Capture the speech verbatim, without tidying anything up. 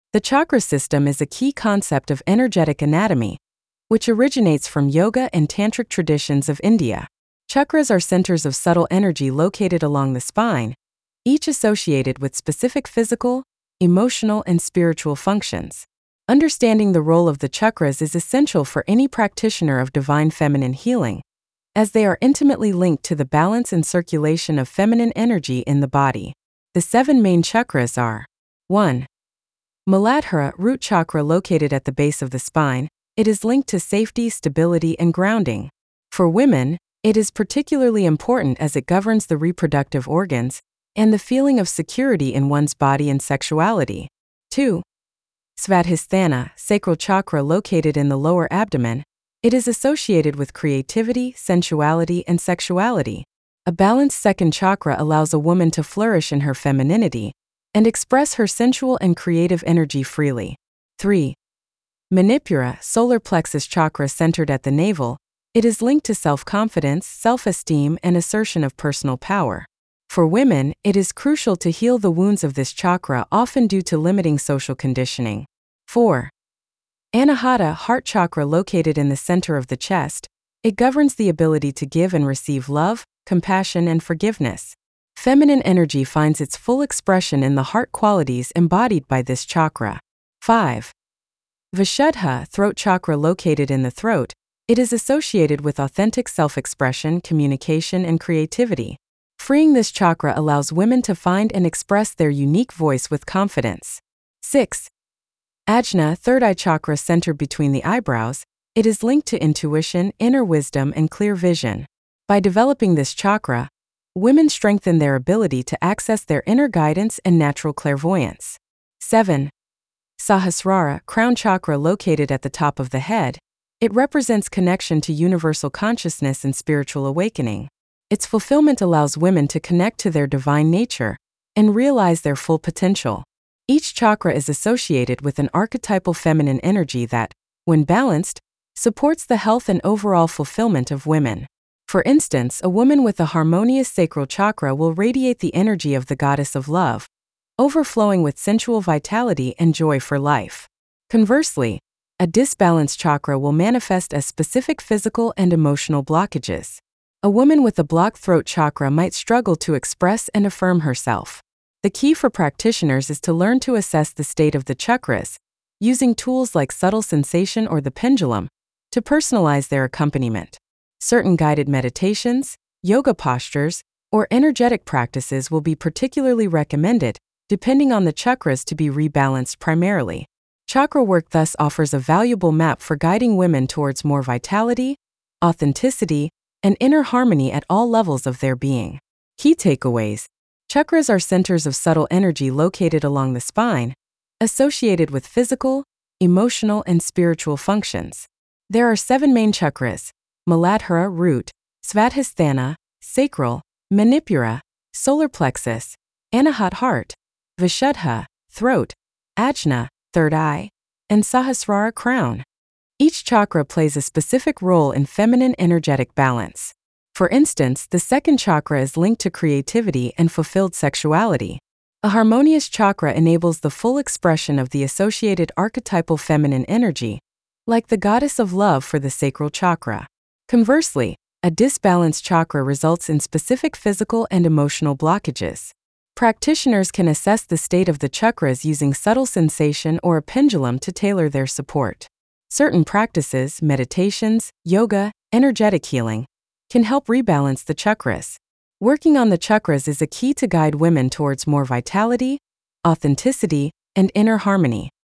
The chakra system is a key concept of energetic anatomy, which originates from yoga and tantric traditions of India. Chakras are centers of subtle energy located along the spine, each associated with specific physical, emotional, and spiritual functions. Understanding the role of the chakras is essential for any practitioner of divine feminine healing, as they are intimately linked to the balance and circulation of feminine energy in the body. The seven main chakras are: one. Muladhara root chakra located at the base of the spine. It is linked to safety, stability, and grounding. For women, it is particularly important as it governs the reproductive organs and the feeling of security in one's body and sexuality. two. Svadhisthana, sacral chakra located in the lower abdomen. It is associated with creativity, sensuality, and sexuality. A balanced second chakra allows a woman to flourish in her femininity and express her sensual and creative energy freely. three. Manipura, solar plexus chakra centered at the navel. It is linked to self-confidence, self-esteem, and assertion of personal power. For women, it is crucial to heal the wounds of this chakra, often due to limiting social conditioning. four. Anahata, heart chakra located in the center of the chest. It governs the ability to give and receive love, compassion, and forgiveness. Feminine energy finds its full expression in the heart qualities embodied by this chakra. five. Vishuddha, throat chakra located in the throat. It is associated with authentic self-expression, communication, and creativity. Freeing this chakra allows women to find and express their unique voice with confidence. six. Ajna, third eye chakra centered between the eyebrows. It is linked to intuition, inner wisdom, and clear vision. By developing this chakra, women strengthen their ability to access their inner guidance and natural clairvoyance. seven. Sahasrara, crown chakra located at the top of the head. It represents connection to universal consciousness and spiritual awakening. Its fulfillment allows women to connect to their divine nature and realize their full potential. Each chakra is associated with an archetypal feminine energy that, when balanced, supports the health and overall fulfillment of women. For instance, a woman with a harmonious sacral chakra will radiate the energy of the goddess of love, overflowing with sensual vitality and joy for life. Conversely, a disbalanced chakra will manifest as specific physical and emotional blockages. A woman with a blocked throat chakra might struggle to express and affirm herself. The key for practitioners is to learn to assess the state of the chakras, using tools like subtle sensation or the pendulum, to personalize their accompaniment. Certain guided meditations, yoga postures, or energetic practices will be particularly recommended, depending on the chakras to be rebalanced primarily. Chakra work thus offers a valuable map for guiding women towards more vitality, authenticity, and inner harmony at all levels of their being. Key takeaways: chakras are centers of subtle energy located along the spine, associated with physical, emotional, and spiritual functions. There are seven main chakras: Muladhara root, Svadhisthana, sacral, Manipura, solar plexus, Anahata heart, Vishuddha, throat, Ajna, third eye, and Sahasrara crown. Each chakra plays a specific role in feminine energetic balance. For instance, the second chakra is linked to creativity and fulfilled sexuality. A harmonious chakra enables the full expression of the associated archetypal feminine energy, like the goddess of love for the sacral chakra. Conversely, a disbalanced chakra results in specific physical and emotional blockages. Practitioners can assess the state of the chakras using subtle sensation or a pendulum to tailor their support. Certain practices, meditations, yoga, energetic healing, can help rebalance the chakras. Working on the chakras is a key to guide women towards more vitality, authenticity, and inner harmony.